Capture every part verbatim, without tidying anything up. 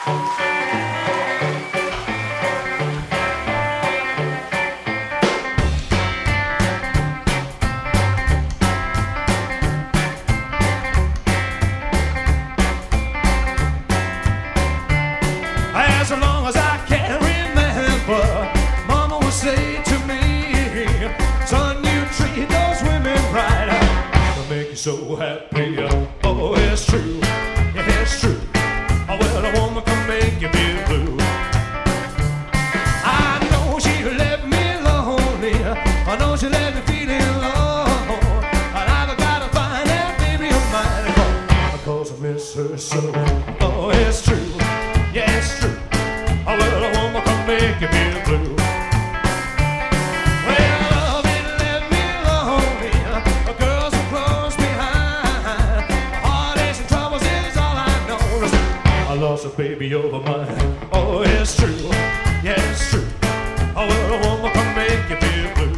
As long as I can remember, Mama would say to me, son, you treat those women right, they'll make you so happy. Oh, it's true, yeah, it's true. Oh, well, a woman can make you feel blue. I know she left me lonely, I know she left me feeling alone, but I've got to find that baby of mine, because I miss her so. Oh, it's true, yeah, it's true. Oh, well, a woman can make you feel blue. Well, love it left me lonely, the girls are close behind. Heartaches and troubles is all I know. I lost a baby over mine. Oh, it's true, yeah, it's true. Oh, well, a woman can make you feel blue.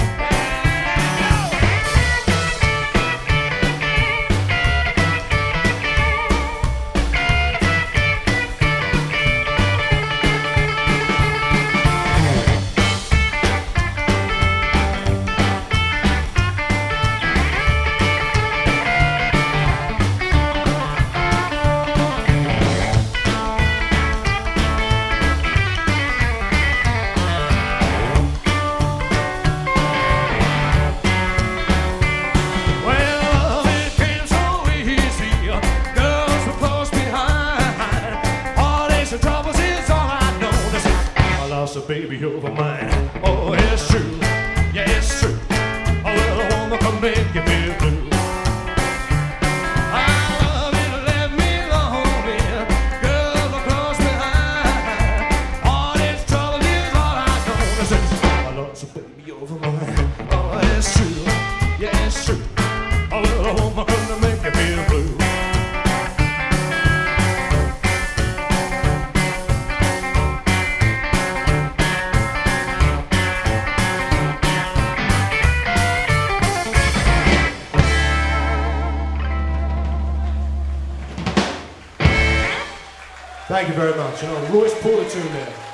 A baby over mine. Oh, it's true, yeah, it's true. Oh, well, a woman can make you feel blue. I love it, left me lonely, girls are close behind. All this trouble is all I know. I lost a baby over mine. Oh, it's true, yeah, it's true. Oh, well, a woman can make you feel blue. Thank you very much. You know, Royce pulled it to me.